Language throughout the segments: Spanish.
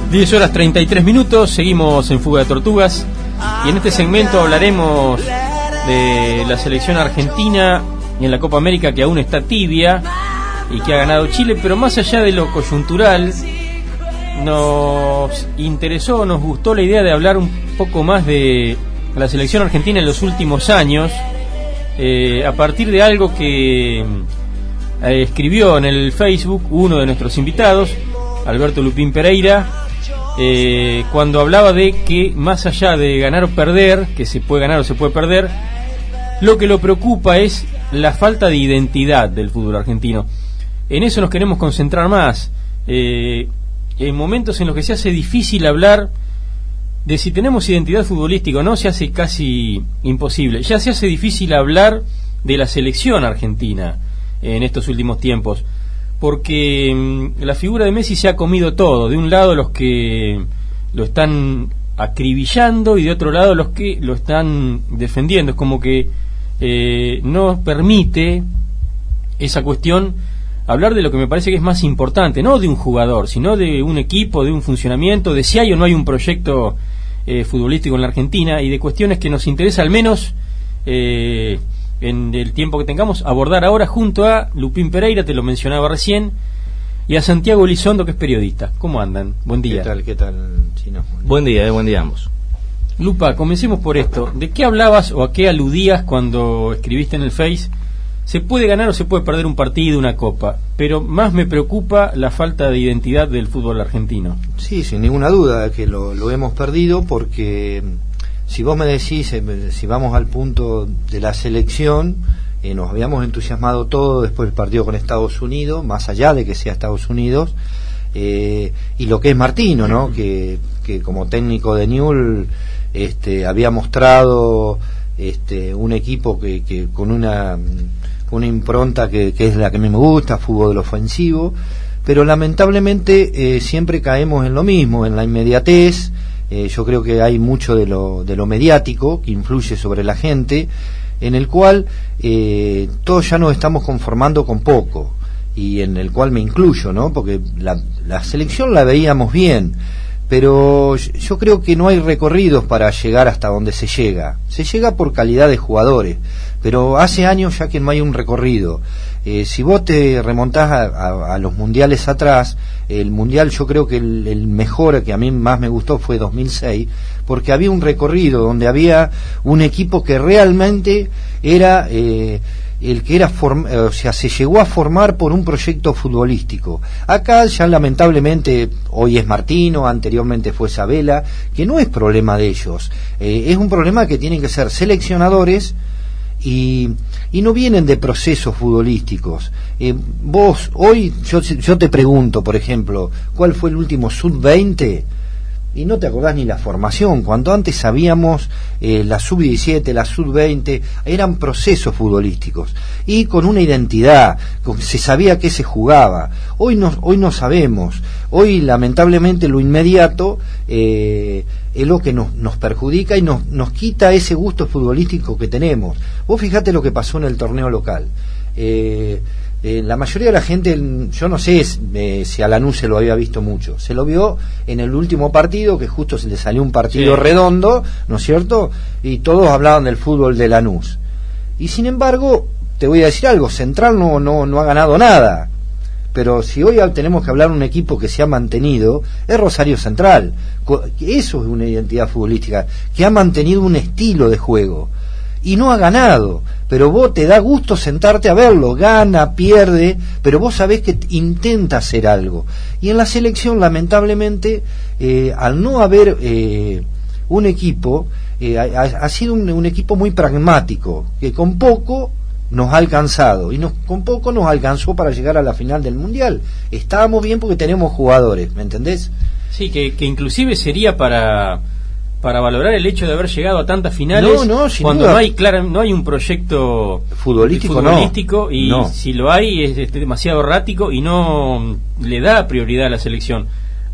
10:33, seguimos en Fuga de Tortugas y en este segmento hablaremos de la selección argentina en la Copa América, que aún está tibia y que ha ganado Chile, pero más allá de lo coyuntural nos interesó, nos gustó la idea de hablar un poco más de la selección argentina en los últimos años, a partir de algo que escribió en el Facebook uno de nuestros invitados, Alberto Lupín Pereira, cuando hablaba de que más allá de ganar o perder, que se puede ganar o se puede perder, lo que lo preocupa es la falta de identidad del fútbol argentino. En eso nos queremos concentrar más, en momentos en los que se hace difícil hablar de si tenemos identidad futbolística o no, se hace casi imposible. Ya se hace difícil hablar de la selección argentina en estos últimos tiempos, porque la figura de Messi se ha comido todo. De un lado los que lo están acribillando y de otro lado los que lo están defendiendo. Es como que no permite esa cuestión hablar de lo que me parece que es más importante, no de un jugador, sino de un equipo, de un funcionamiento, de si hay o no hay un proyecto futbolístico en la Argentina, y de cuestiones que nos interesa al menos en el tiempo que tengamos abordar ahora junto a Lupín Pereira, te lo mencionaba recién, y a Santiago Elizondo, que es periodista. ¿Cómo andan? Buen día. ¿Qué tal, Chino? Buen día ambos. Lupa, comencemos por esto. ¿De qué hablabas o a qué aludías cuando escribiste en el Face? Se puede ganar o se puede perder un partido, una copa, pero más me preocupa la falta de identidad del fútbol argentino. Sí, sin ninguna duda que lo hemos perdido, porque si vos me decís, si vamos al punto de la selección, nos habíamos entusiasmado todo después del partido con Estados Unidos, más allá de que sea Estados Unidos, y lo que es Martino, ¿no? Que como técnico de Newell's había mostrado un equipo que con una impronta que es la que a mí me gusta, fútbol ofensivo, pero lamentablemente siempre caemos en lo mismo, en la inmediatez. Yo creo que hay mucho de lo mediático que influye sobre la gente, en el cual todos ya nos estamos conformando con poco, y en el cual me incluyo, ¿no? Porque la selección la veíamos bien, pero yo creo que no hay recorridos para llegar hasta donde se llega. Se llega por calidad de jugadores, pero hace años ya que no hay un recorrido. Si vos te remontás a los mundiales atrás, el mundial, yo creo que el mejor que a mí más me gustó fue 2006, porque había un recorrido donde había un equipo que realmente era el que era se llegó a formar por un proyecto futbolístico. Acá ya lamentablemente hoy es Martino, anteriormente fue Sabela, que no es problema de ellos, es un problema que tienen que ser seleccionadores, y no vienen de procesos futbolísticos. Vos hoy, yo te pregunto, por ejemplo, ¿cuál fue el último sub-20? Y no te acordás ni la formación, cuando antes sabíamos la sub-17, la sub-20, eran procesos futbolísticos y con una identidad, se sabía qué se jugaba. Hoy no sabemos. Hoy lamentablemente lo inmediato es lo que nos perjudica y nos quita ese gusto futbolístico que tenemos. Vos fijate lo que pasó en el torneo local. La mayoría de la gente, yo no sé si a Lanús se lo había visto mucho, se lo vio en el último partido, que justo se le salió un partido redondo, ¿no es cierto? Y todos hablaban del fútbol de Lanús. Y sin embargo, te voy a decir algo, Central no ha ganado nada. Pero si hoy tenemos que hablar de un equipo que se ha mantenido, es Rosario Central. Eso es una identidad futbolística, que ha mantenido un estilo de juego. Y no ha ganado, pero vos te da gusto sentarte a verlo, gana, pierde, pero vos sabés que intenta hacer algo. Y en la selección, lamentablemente, al no haber un equipo, ha sido un equipo muy pragmático, que con poco nos ha alcanzado, y con poco nos alcanzó para llegar a la final del Mundial. Estábamos bien porque tenemos jugadores, ¿me entendés? Sí, que inclusive sería para valorar el hecho de haber llegado a tantas finales, cuando no hay un proyecto futbolístico y si lo hay es demasiado errático y no le da prioridad a la selección.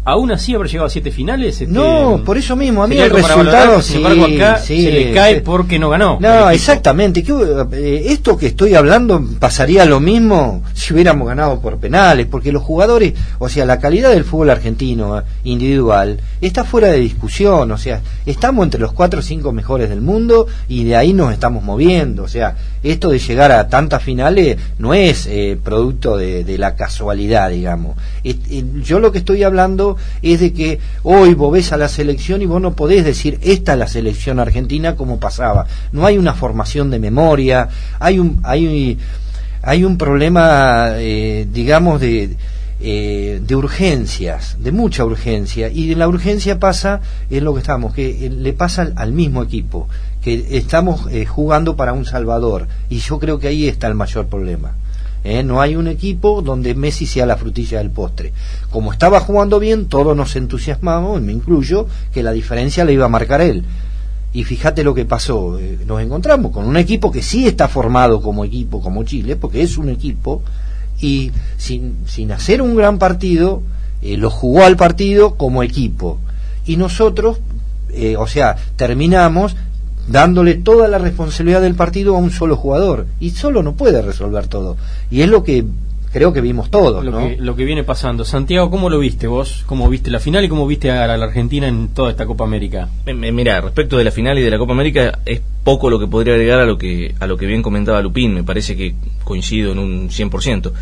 aún así haber llegado a 7 finales. No, por eso mismo, a mí el resultado sin embargo acá se le cae porque no ganó. No, exactamente. Esto que estoy hablando pasaría lo mismo si hubiéramos ganado por penales, porque los jugadores, o sea, la calidad del fútbol argentino individual está fuera de discusión, o sea, estamos entre los 4 o 5 mejores del mundo y de ahí nos estamos moviendo, o sea, esto de llegar a tantas finales no es producto de la casualidad, digamos. Yo lo que estoy hablando es de que hoy vos ves a la selección y vos no podés decir esta es la selección argentina como pasaba. No hay una formación de memoria, hay un problema, digamos, de urgencias, de mucha urgencia, y de la urgencia pasa en lo que estamos, que le pasa al mismo equipo, que estamos jugando para un salvador, y yo creo que ahí está el mayor problema. No hay un equipo donde Messi sea la frutilla del postre. Como estaba jugando bien, todos nos entusiasmamos, y me incluyo, que la diferencia la iba a marcar él. Y fíjate lo que pasó, nos encontramos con un equipo que sí está formado como equipo, como Chile, porque es un equipo, y sin hacer un gran partido, lo jugó al partido como equipo. Y nosotros, o sea, terminamos dándole toda la responsabilidad del partido a un solo jugador, y solo no puede resolver todo, y es lo que creo que vimos todos, ¿no? Lo que viene pasando. Santiago, ¿cómo lo viste vos? ¿Cómo viste la final y cómo viste a la Argentina en toda esta Copa América? Mira, respecto de la final y de la Copa América, es poco lo que podría agregar a lo que bien comentaba Lupín. Me parece que coincido en un 100%.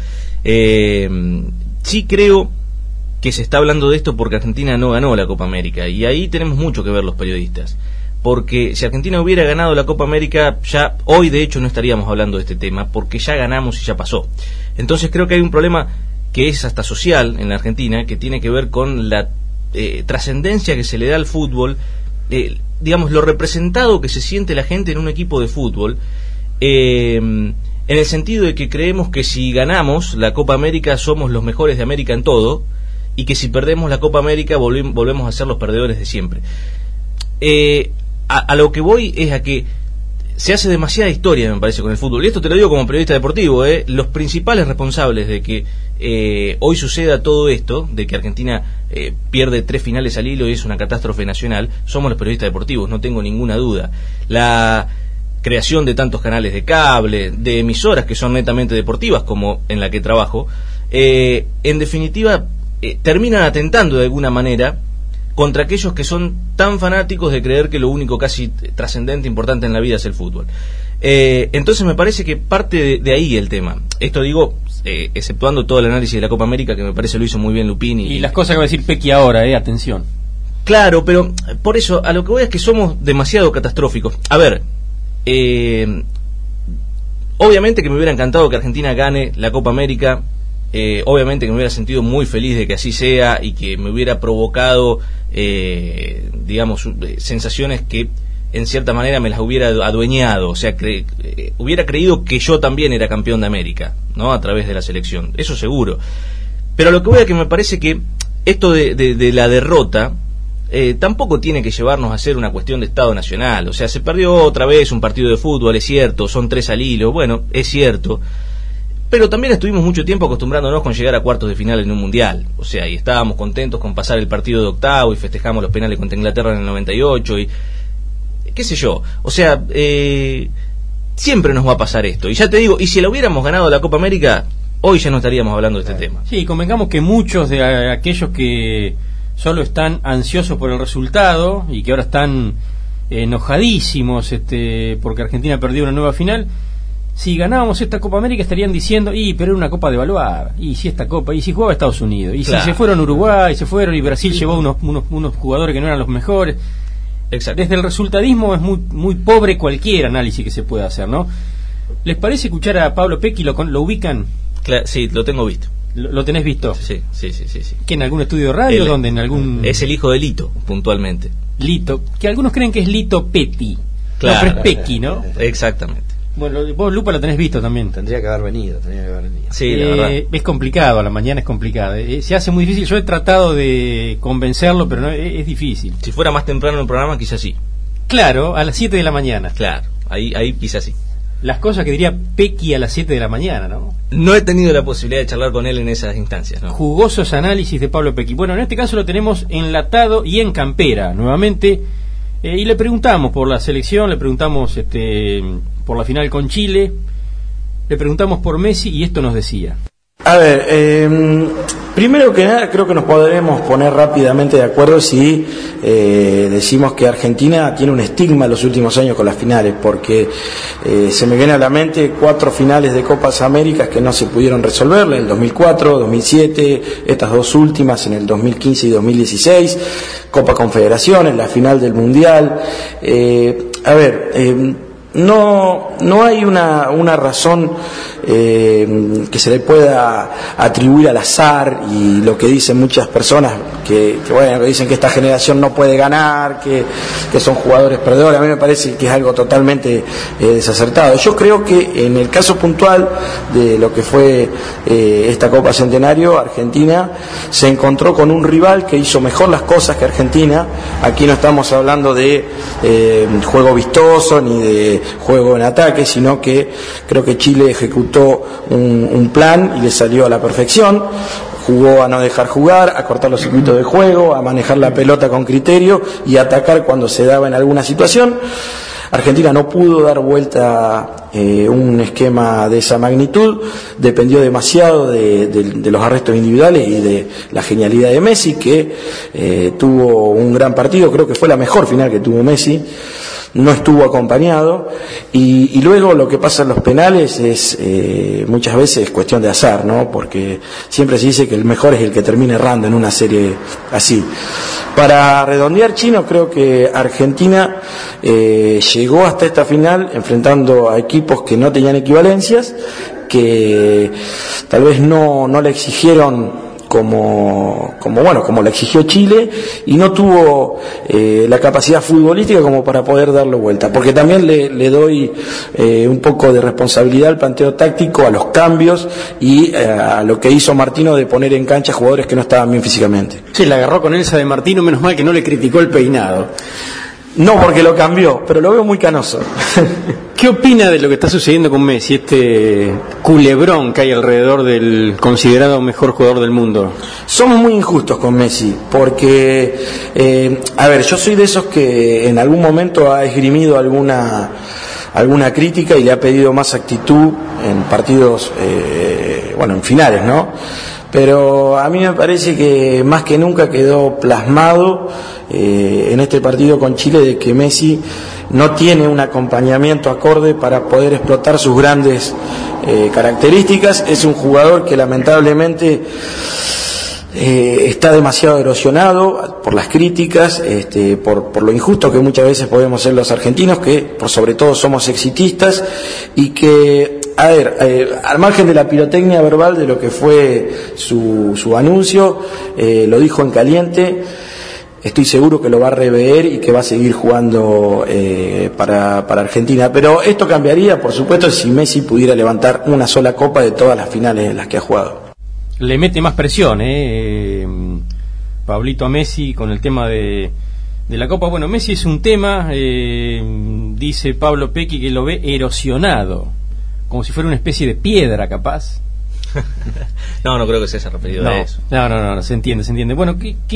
Sí creo que se está hablando de esto porque Argentina no ganó la Copa América, y ahí tenemos mucho que ver los periodistas. Porque si Argentina hubiera ganado la Copa América, ya hoy de hecho no estaríamos hablando de este tema, porque ya ganamos y ya pasó. Entonces creo que hay un problema que es hasta social en la Argentina, que tiene que ver con la trascendencia que se le da al fútbol, digamos, lo representado que se siente la gente en un equipo de fútbol, en el sentido de que creemos que si ganamos la Copa América somos los mejores de América en todo, y que si perdemos la Copa América volvemos a ser los perdedores de siempre. A lo que voy es a que se hace demasiada historia, me parece, con el fútbol, y esto te lo digo como periodista deportivo. Los principales responsables de que hoy suceda todo esto, de que Argentina pierde 3 finales al hilo y es una catástrofe nacional, somos los periodistas deportivos, no tengo ninguna duda. La creación de tantos canales de cable, de emisoras que son netamente deportivas, como en la que trabajo, en definitiva terminan atentando de alguna manera contra aquellos que son tan fanáticos de creer que lo único casi trascendente, importante en la vida es el fútbol. Entonces me parece que parte de ahí el tema. Esto digo, exceptuando todo el análisis de la Copa América, que me parece lo hizo muy bien Lupín. Y las cosas que va a decir Pequi ahora, atención. Claro, pero por eso, a lo que voy es que somos demasiado catastróficos. A ver, obviamente que me hubiera encantado que Argentina gane la Copa América. Obviamente que me hubiera sentido muy feliz de que así sea, y que me hubiera provocado digamos, sensaciones que en cierta manera me las hubiera adueñado, o sea, hubiera creído que yo también era campeón de América, ¿no? A través de la selección, eso seguro. Pero lo que voy a que me parece que esto de la derrota tampoco tiene que llevarnos a ser una cuestión de Estado Nacional. O sea, se perdió otra vez un partido de fútbol, es cierto, son 3 al hilo, bueno, es cierto. Pero también estuvimos mucho tiempo acostumbrándonos con llegar a cuartos de final en un mundial. O sea, y estábamos contentos con pasar el partido de octavo, y festejamos los penales contra Inglaterra en el 98, y qué sé yo. O sea, siempre nos va a pasar esto. Y ya te digo, y si la hubiéramos ganado la Copa América, hoy ya no estaríamos hablando de este tema. Sí, convengamos que muchos de aquellos que solo están ansiosos por el resultado y que ahora están enojadísimos porque Argentina perdió una nueva final, si ganábamos esta Copa América estarían diciendo, pero era una Copa de evaluar, y si esta Copa, y si jugaba Estados Unidos, y claro, si se fueron Uruguay, se fueron, y Brasil llevó unos jugadores que no eran los mejores. Exacto. Desde el resultadismo es muy pobre cualquier análisis que se pueda hacer, ¿no? ¿Les parece escuchar a Pablo Pequi? ¿Lo ubican? Sí, lo tengo visto. ¿Lo tenés visto? Sí. ¿Que en algún estudio de radio? ¿Dónde? ¿En algún...? Es el hijo de Lito, puntualmente. Lito, que algunos creen que es Lito Petty. Claro. No, pero es Pequi, ¿no? Exactamente. Bueno, vos, Lupa, lo tenés visto también. Tendría que haber venido. Sí, la verdad. Es complicado, a la mañana es complicada. Se hace muy difícil. Yo he tratado de convencerlo, pero no, es difícil. Si fuera más temprano el programa, quizás sí. Claro, a las 7 de la mañana. Claro, ahí quizás sí. las cosas que diría Pequi a las 7 de la mañana, ¿no? No he tenido la posibilidad de charlar con él en esas instancias, ¿no? Jugosos análisis de Pablo Pequi. Bueno, en este caso lo tenemos enlatado y en campera, nuevamente, y le preguntamos por la selección, le preguntamos por la final con Chile, le preguntamos por Messi y esto nos decía. A ver, primero que nada creo que nos podremos poner rápidamente de acuerdo si decimos que Argentina tiene un estigma en los últimos años con las finales, porque se me viene a la mente 4 finales de Copas Américas que no se pudieron resolver, en el 2004, 2007, estas 2 últimas en el 2015 y 2016, Copa Confederaciones, la final del Mundial. No hay una razón que se le pueda atribuir al azar y lo que dicen muchas personas que dicen que esta generación no puede ganar, que son jugadores perdedores. A mí me parece que es algo totalmente desacertado. Yo creo que en el caso puntual de lo que fue esta Copa Centenario, Argentina se encontró con un rival que hizo mejor las cosas que Argentina. Aquí no estamos hablando de juego vistoso ni de juego en ataque, sino que creo que Chile ejecutó un plan y le salió a la perfección. Jugó a no dejar jugar, a cortar los circuitos de juego, a manejar la pelota con criterio y a atacar cuando se daba en alguna situación. Argentina no pudo dar vuelta un esquema de esa magnitud, dependió demasiado de los arrestos individuales y de la genialidad de Messi, que tuvo un gran partido. Creo que fue la mejor final que tuvo Messi. No estuvo acompañado y luego lo que pasa en los penales es muchas veces cuestión de azar, ¿no? Porque siempre se dice que el mejor es el que termina errando en una serie así. Para redondear, Chino, creo que Argentina llegó hasta esta final enfrentando a equipos que no tenían equivalencias, que tal vez no le exigieron como la exigió Chile, y no tuvo la capacidad futbolística como para poder darlo vuelta, porque también le doy un poco de responsabilidad al planteo táctico, a los cambios y a lo que hizo Martino de poner en cancha jugadores que no estaban bien físicamente. Sí, la agarró con Elsa de Martino, menos mal que no le criticó el peinado. No, porque lo cambió, pero lo veo muy canoso. ¿Qué opina de lo que está sucediendo con Messi, este culebrón que hay alrededor del considerado mejor jugador del mundo? Somos muy injustos con Messi, porque, yo soy de esos que en algún momento ha esgrimido alguna crítica y le ha pedido más actitud en partidos, en finales, ¿no? Pero a mí me parece que más que nunca quedó plasmado en este partido con Chile de que Messi no tiene un acompañamiento acorde para poder explotar sus grandes características. Es un jugador que lamentablemente está demasiado erosionado por las críticas, por lo injusto que muchas veces podemos ser los argentinos, que por sobre todo somos exitistas, y que al margen de la pirotecnia verbal de lo que fue su anuncio, lo dijo en caliente. Estoy seguro que lo va a rever y que va a seguir jugando para Argentina. Pero esto cambiaría, por supuesto, si Messi pudiera levantar una sola copa de todas las finales en las que ha jugado. Le mete más presión, Pablito, a Messi con el tema de la copa. Bueno, Messi es un tema, dice Pablo Pequi, que lo ve erosionado, como si fuera una especie de piedra, capaz. No creo que se haya referido a eso. No, se entiende. Bueno,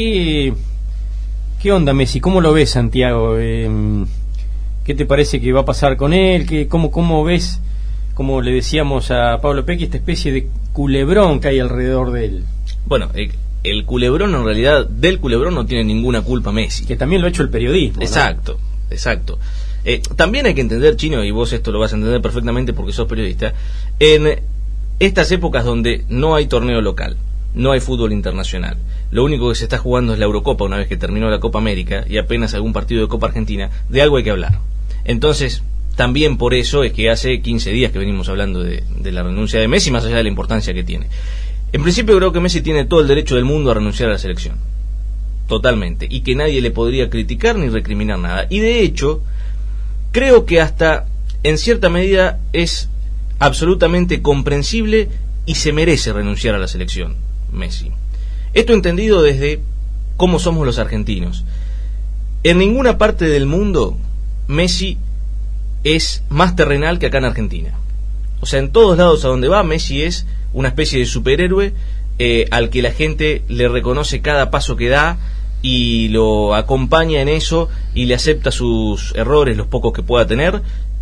¿Qué onda Messi? ¿Cómo lo ves, Santiago? ¿Qué te parece que va a pasar con él? ¿Cómo ves, como le decíamos a Pablo Pequi, esta especie de culebrón que hay alrededor de él? Bueno, el culebrón, en realidad, del culebrón no tiene ninguna culpa Messi. Que también lo ha hecho el periodismo, ¿no? Exacto. También hay que entender, Chino, y vos esto lo vas a entender perfectamente porque sos periodista, en estas épocas donde no hay torneo local, no hay fútbol internacional, lo único que se está jugando es la Eurocopa una vez que terminó la Copa América y apenas algún partido de Copa Argentina, de algo hay que hablar. Entonces, también por eso es que hace 15 días que venimos hablando de la renuncia de Messi, más allá de la importancia que tiene. En principio creo que Messi tiene todo el derecho del mundo a renunciar a la selección, totalmente, y que nadie le podría criticar ni recriminar nada. Y de hecho, creo que hasta en cierta medida es absolutamente comprensible y se merece renunciar a la selección Messi. Esto entendido desde cómo somos los argentinos. En ninguna parte del mundo Messi es más terrenal que acá en Argentina. O sea, en todos lados a donde va, Messi es una especie de superhéroe al que la gente le reconoce cada paso que da y lo acompaña en eso y le acepta sus errores, los pocos que pueda tener,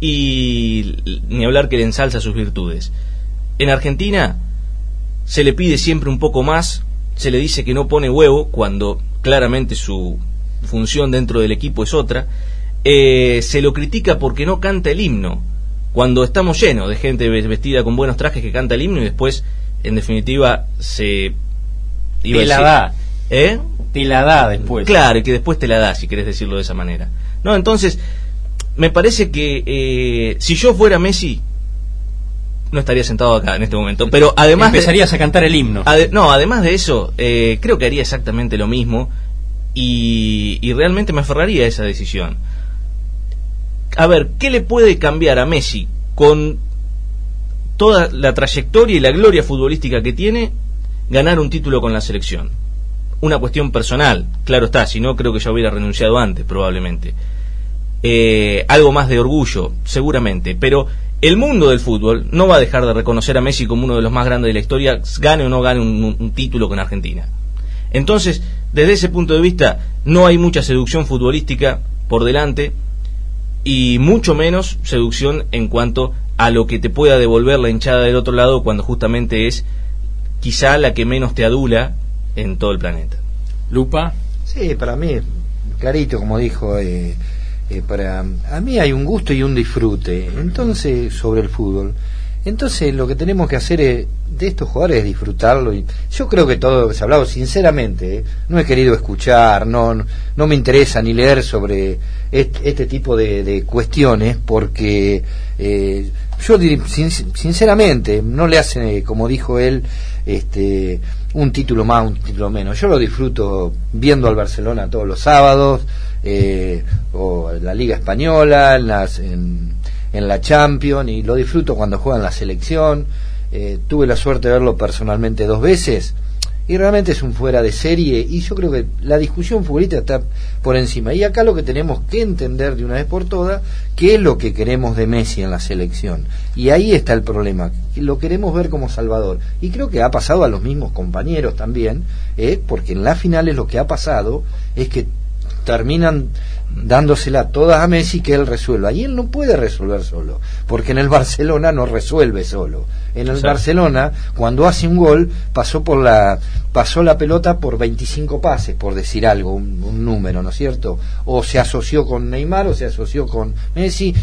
y ni hablar que le ensalza sus virtudes. En Argentina se le pide siempre un poco más, se le dice que no pone huevo cuando claramente su función dentro del equipo es otra, se lo critica porque no canta el himno, cuando estamos llenos de gente vestida con buenos trajes que canta el himno y después, en definitiva, se... Te la da. Te la da después. Claro, y que después te la da, si querés decirlo de esa manera. No, entonces, me parece que si yo fuera Messi, no estaría sentado acá en este momento, pero además... Empezarías a cantar el himno. Además de eso, creo que haría exactamente lo mismo y realmente me aferraría a esa decisión. A ver, ¿qué le puede cambiar a Messi con toda la trayectoria y la gloria futbolística que tiene ganar un título con la selección? Una cuestión personal, claro está, si no creo que ya hubiera renunciado antes probablemente. Algo más de orgullo, seguramente, pero el mundo del fútbol no va a dejar de reconocer a Messi como uno de los más grandes de la historia, gane o no gane un título con Argentina. Entonces, desde ese punto de vista, no hay mucha seducción futbolística por delante y mucho menos seducción en cuanto a lo que te pueda devolver la hinchada del otro lado cuando justamente es quizá la que menos te adula en todo el planeta. Lupa. Sí, para mí, clarito, como dijo, para a mí hay un gusto y un disfrute, entonces, sobre el fútbol. Entonces, lo que tenemos que hacer de estos jugadores es disfrutarlo. Y yo creo que todo lo que se ha hablado, sinceramente, no he querido escuchar, no me interesa ni leer sobre este tipo de cuestiones, porque yo sinceramente no le hace, como dijo él, un título más, un título menos. Yo lo disfruto viendo al Barcelona todos los sábados, o la Liga Española, en la Champions, y lo disfruto cuando juega en la selección. Tuve la suerte de verlo personalmente 2 veces y realmente es un fuera de serie, y yo creo que la discusión futbolística está por encima, y acá lo que tenemos que entender de una vez por todas qué es lo que queremos de Messi en la selección, y ahí está el problema, lo queremos ver como salvador, y creo que ha pasado a los mismos compañeros también, porque en las finales lo que ha pasado es que terminan dándosela todas a Messi, que él resuelva, y él no puede resolver solo, porque en el Barcelona no resuelve solo. En el Barcelona, cuando hace un gol, pasó la pelota por 25 pases, por decir algo, un número, ¿no es cierto? O se asoció con Neymar, o se asoció con Messi,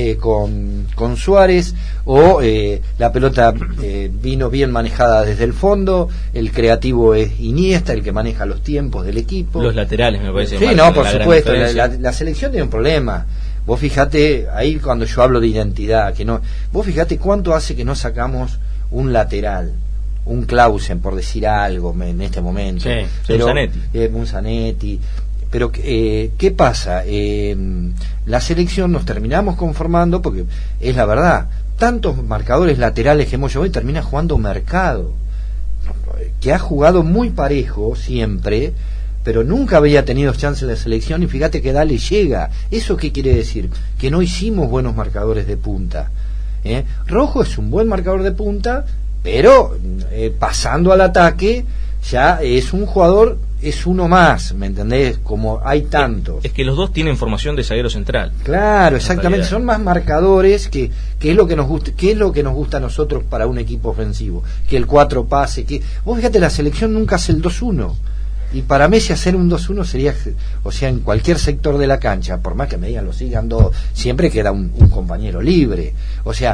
con Suárez, o la pelota vino bien manejada desde el fondo, el creativo es Iniesta, el que maneja los tiempos del equipo. Los laterales, me parece. Sí, no, por supuesto, la selección tiene un problema. Vos fijate, ahí cuando yo hablo de identidad, vos fijate cuánto hace que no sacamos un lateral, un Clausen, por decir algo en este momento. Sí, pero, un Zanetti. Pero, ¿qué pasa? La selección nos terminamos conformando, porque es la verdad, tantos marcadores laterales que hemos llevado y termina jugando Mercado, que ha jugado muy parejo siempre, pero nunca había tenido chance en la selección, y fíjate que Dale llega. ¿Eso qué quiere decir? Que no hicimos buenos marcadores de punta. Rojo es un buen marcador de punta, pero pasando al ataque ya es un jugador, es uno más, ¿me entendés? Como hay tantos. Es que los dos tienen formación de zaguero central. Claro, exactamente, son más marcadores que es lo que nos gusta, que es lo que nos gusta a nosotros para un equipo ofensivo, que el 4 pase, que vos fíjate, la selección nunca hace el 2-1. Y para Messi hacer un 2-1 sería, o sea, en cualquier sector de la cancha, por más que me digan lo sigan 2, siempre queda un compañero libre. O sea,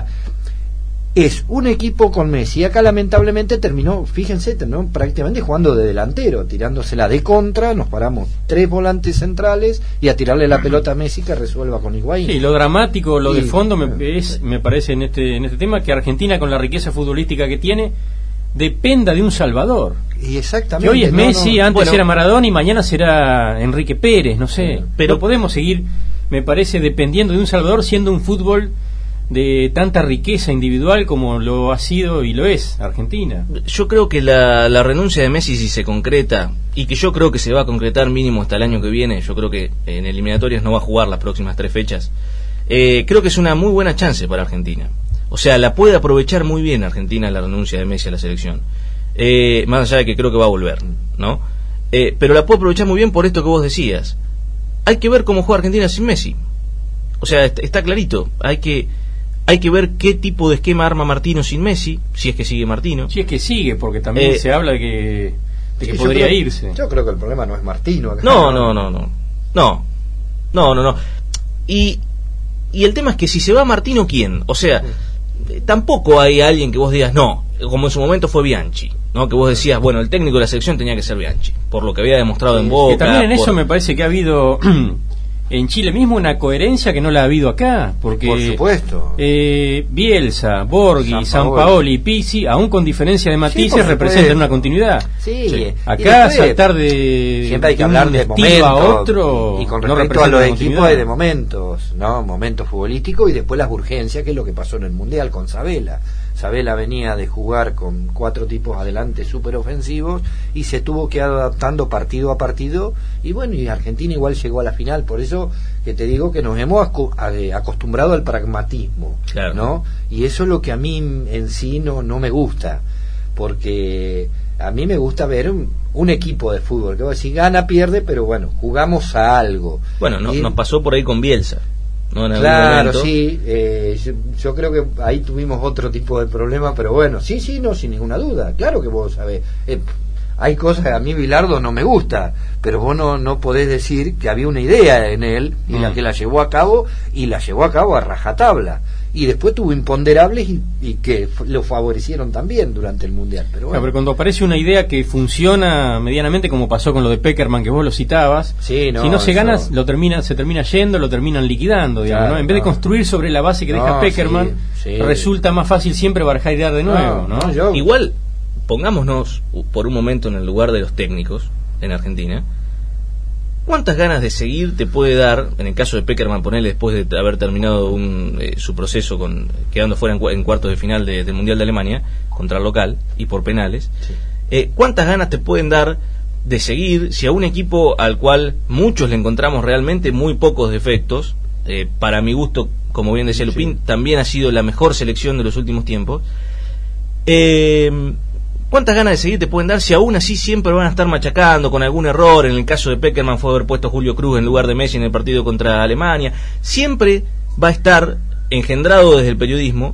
es un equipo con Messi. Acá lamentablemente terminó prácticamente jugando de delantero, tirándosela de contra, nos paramos 3 volantes centrales y a tirarle la pelota a Messi que resuelva con Higuaín. Sí, lo dramático, lo de fondo me parece en este tema, que Argentina, con la riqueza futbolística que tiene, dependa de un salvador. Y exactamente. Que hoy es Messi, antes era Maradona y mañana será Enrique Pérez, no sé. Pero podemos seguir, me parece, dependiendo de un salvador, siendo un fútbol de tanta riqueza individual como lo ha sido y lo es Argentina. Yo creo que la renuncia de Messi, si se concreta, y que yo creo que se va a concretar mínimo hasta el año que viene, yo creo que en eliminatorias no va a jugar las próximas 3 fechas, Creo que es una muy buena chance para Argentina. O sea, la puede aprovechar muy bien Argentina la renuncia de Messi a la selección. Más allá de que creo que va a volver, ¿no? Pero la puede aprovechar muy bien por esto que vos decías. Hay que ver cómo juega Argentina sin Messi. O sea, está clarito. Hay que ver qué tipo de esquema arma Martino sin Messi, si es que sigue Martino. Si es que sigue, porque también se habla de que podría irse. Yo creo que el problema no es Martino. Acá. No. Y el tema es que si se va Martino, ¿quién? O sea, tampoco hay alguien que vos digas, no, como en su momento fue Bianchi, ¿no? Que vos decías, bueno, el técnico de la selección tenía que ser Bianchi, por lo que había demostrado en Boca. Que también en eso me parece que ha habido en Chile mismo una coherencia que no la ha habido acá, porque por supuesto. Bielsa, Borghi, Sampaoli y Pizzi, aún con diferencia de matices, representan una continuidad. Sí. Acá saltar de siempre hay que hablar de momentos a otro, y con no respecto a los equipos continuidad. hay de momentos, ¿no? Momentos futbolísticos y después las urgencias, que es lo que pasó en el Mundial con Sabela. Sabela venía de jugar con 4 tipos adelante súper ofensivos y se tuvo que ir adaptando partido a partido, y bueno, y Argentina igual llegó a la final. Por eso que te digo que nos hemos acostumbrado al pragmatismo, claro, ¿no? Y eso es lo que a mí en sí no me gusta, porque a mí me gusta ver un equipo de fútbol que si gana, pierde, pero bueno, jugamos a algo. Bueno, nos pasó por ahí con Bielsa, ¿no? Claro, sí, yo creo que ahí tuvimos otro tipo de problema, pero bueno, sí, no, sin ninguna duda, claro que vos sabés, hay cosas que a mí Bilardo no me gusta, pero vos no podés decir que había una idea en él y la que la llevó a cabo, y la llevó a cabo a rajatabla, y después tuvo imponderables y que lo favorecieron también durante el Mundial. Pero bueno. Pero cuando aparece una idea que funciona medianamente, como pasó con lo de Peckerman, que vos lo citabas, si no se gana, se termina yendo, lo terminan liquidando, digamos, claro, ¿no? En vez de construir sobre la base que deja Peckerman, resulta más fácil siempre barajar de nuevo, ¿no? Igual, pongámonos por un momento en el lugar de los técnicos en Argentina. ¿Cuántas ganas de seguir te puede dar, en el caso de Peckerman, ponerle después de haber terminado su proceso quedando fuera en cuartos de final del Mundial de Alemania contra el local y por penales? Sí. ¿Cuántas ganas te pueden dar de seguir si a un equipo al cual muchos le encontramos realmente muy pocos defectos? Para mi gusto, como bien decía Lupín, también ha sido la mejor selección de los últimos tiempos. ¿Cuántas ganas de seguir te pueden dar si aún así siempre van a estar machacando con algún error? En el caso de Peckerman fue haber puesto a Julio Cruz en lugar de Messi en el partido contra Alemania. Siempre va a estar engendrado desde el periodismo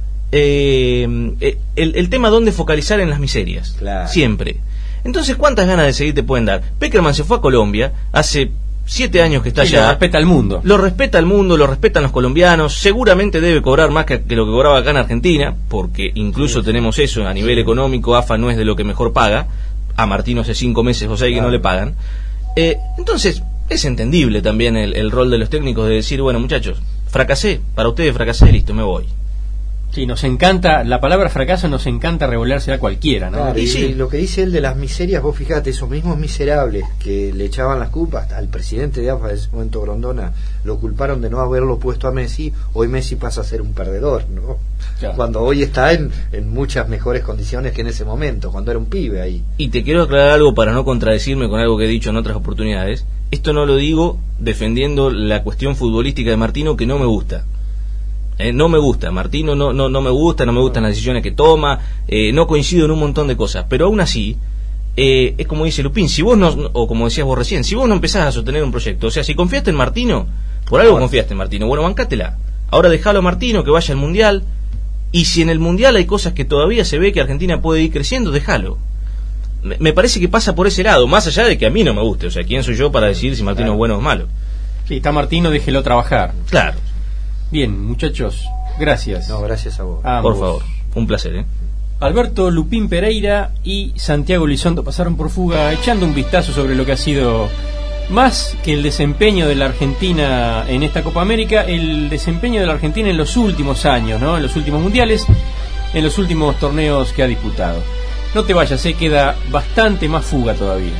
el tema dónde focalizar en las miserias. Claro. Siempre. Entonces, ¿cuántas ganas de seguir te pueden dar? Peckerman se fue a Colombia hace 7 años que está allá. Lo respeta el mundo. Lo respeta el mundo, lo respetan los colombianos. Seguramente debe cobrar más que lo que cobraba acá en Argentina, porque incluso tenemos eso a nivel económico. AFA no es de lo que mejor paga. A Martino hace 5 meses, o sea, que no le pagan. Entonces, es entendible también el rol de los técnicos de decir, bueno, muchachos, fracasé, para ustedes fracasé, listo, me voy. Sí, nos encanta, la palabra fracaso nos encanta revoleársela a cualquiera, ¿no? Claro, y lo que dice él de las miserias, vos fíjate, esos mismos miserables que le echaban las culpas al presidente de AFA de ese momento, Grondona, lo culparon de no haberlo puesto a Messi. Hoy Messi pasa a ser un perdedor, ¿no? Claro. Cuando hoy está en muchas mejores condiciones que en ese momento, cuando era un pibe ahí. Y te quiero aclarar algo para no contradecirme con algo que he dicho en otras oportunidades. Esto no lo digo defendiendo la cuestión futbolística de Martino, que no me gusta. No me gusta, Martino no me gustan las decisiones que toma, no coincido en un montón de cosas, pero aún así, es como dice Lupín, si vos no, o como decías vos recién, si vos no empezás a sostener un proyecto, o sea, si confiaste en Martino, por algo confiaste en Martino, bueno, bancátela, ahora dejalo a Martino que vaya al Mundial, y si en el Mundial hay cosas que todavía se ve que Argentina puede ir creciendo, déjalo. Me parece que pasa por ese lado, más allá de que a mí no me guste, o sea, ¿quién soy yo para decir si Martino es bueno o malo? Sí, está Martino, déjelo trabajar. Claro. Bien, muchachos, gracias. No, gracias a vos. Por favor, un placer, Alberto Lupín Pereira y Santiago Elizondo pasaron por Fuga echando un vistazo sobre lo que ha sido, más que el desempeño de la Argentina en esta Copa América, el desempeño de la Argentina en los últimos años, ¿no? En los últimos mundiales, en los últimos torneos que ha disputado. No te vayas, queda bastante más Fuga todavía.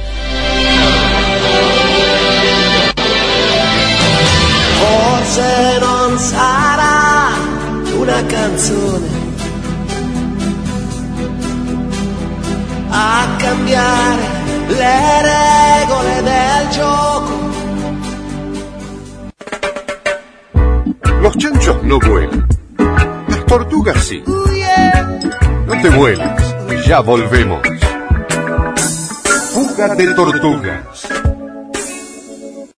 Forse non sarà una canzone a cambiare le regole del gioco. Muchos no vuelan. Las tortugas sí. No te vueles, ya volvemos. Fuga de tortugas.